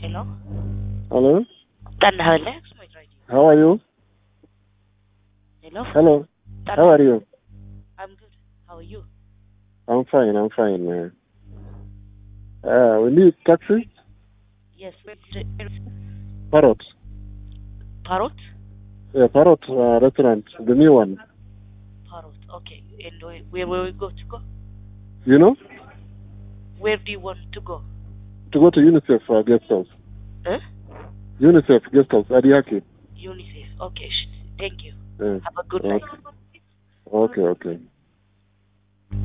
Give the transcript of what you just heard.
Hello? Hello? Alex, my radio. How are you? Hello? Hello? How are you? I'm good. How are you? I'm fine, man. We need taxi? Yes, Parrot. Parrot? Yeah, Parrot restaurant, the new one. Parrot, okay. And where will we go to go? You know? Where do you want to go? To go to UNICEF guest house. Huh? UNICEF guest house, Adiaki. UNICEF. Okay, thank you. Yeah. Have a good Okay. night. Okay.